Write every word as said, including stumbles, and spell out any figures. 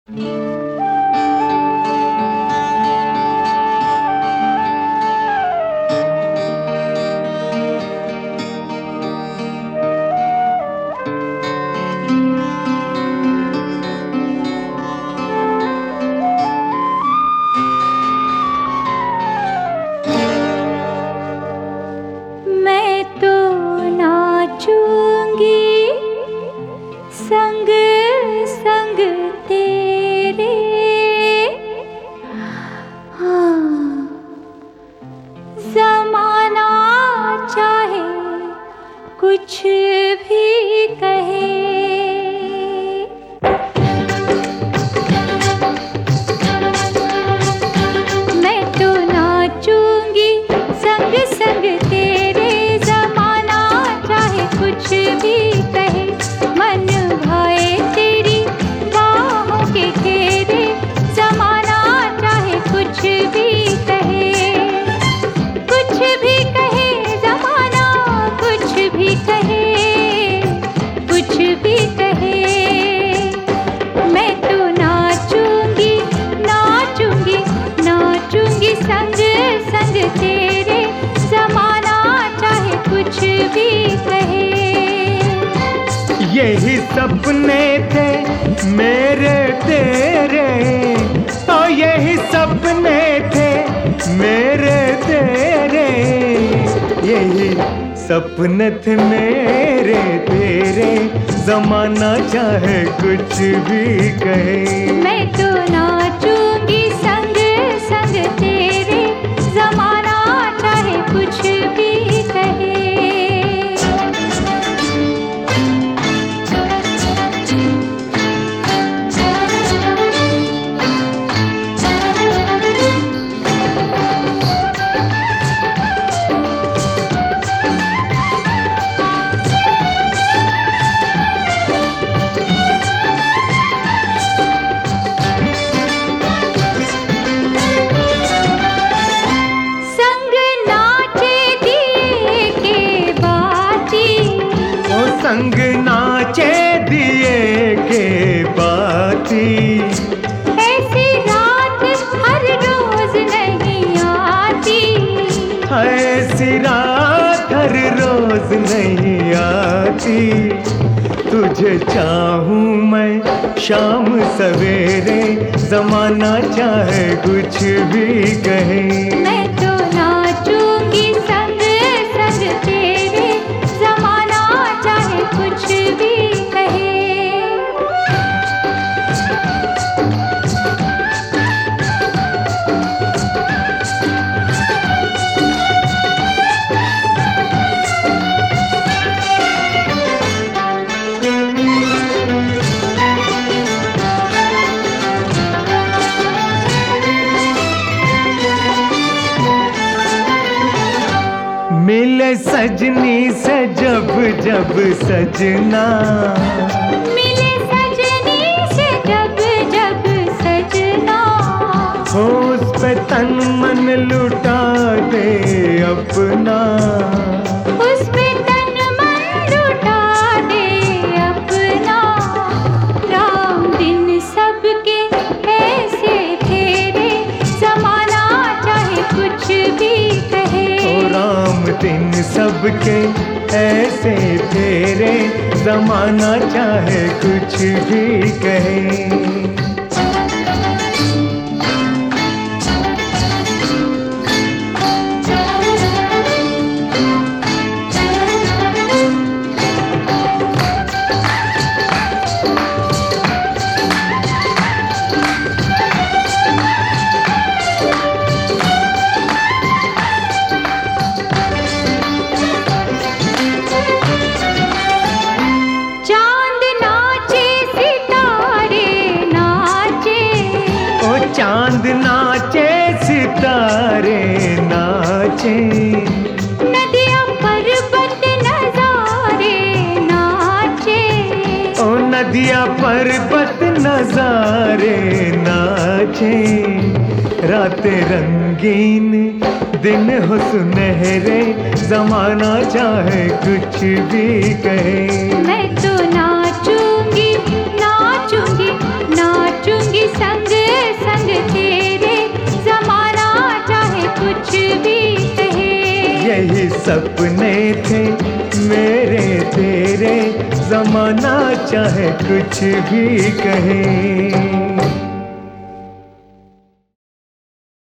मैं तो नाचूंगी संग संग तेरे। हाँ, ज़माना चाहे कुछ भी कहे। मैं तो नाचूंगी संग संग तेरे, ज़माना चाहे कुछ भी कहे। मन भाए तेरी बाहों के घेरे, ज़माना चाहे कुछ भी कहे। कुछ भी कहे ज़माना, कुछ भी कहे, कुछ भी कहे। मैं तो नाचूंगी नाचूंगी नाचूंगी संग संग तेरे, ज़माना चाहे कुछ भी कहे। यही सपने थे मेरे तेरे, ओ यही सपने थे मेरे तेरे। यही सपने थे मेरे तेरे, ज़माना चाहे कुछ भी कहे। मैं तो नाचूंगी संग संग तेरे, ज़माना चाहे कुछ भी कहे। संग नाचे दिए के बाती, ओ संग नाचे दिए के बाती। ऐसी रात हर रोज नहीं आती। ऐसी रात हर रोज नहीं आती। तुझे चाहूं मैं शाम सवेरे, ज़माना चाहे कुछ भी कहे। मैं तो नाचूंगी संग संग तेरे, ज़माना चाहे कुछ भी कहे। मिले सजनी से जब जब सजना, मिले सजनी से जब जब सजना। हो उस पे तन मन लुटा दे अपना। उस पे तन मन लुटा दे अपना। राम दिन सबके ऐसे तेरे, ज़माना चाहे कुछ भी कहे। ओ राम दिन सबके ऐसे तेरे, ज़माना चाहे कुछ भी कहे। चांद नाचे सितारे नाचे, ओ चांद नाचे सितारे नाचे। नदियाँ पर्वत नज़ारे नाचे। ओ नदियाँ पर्वत नज़ारे नाचे। रातें रंगीन दिन हो सुनहरे, ज़माना चाहे कुछ भी कहे। मैं तो नाचूंगी नाचूंगी नाचूंगी भी कहे। यही सपने थे मेरे तेरे, जमाना चाहे कुछ भी कहे।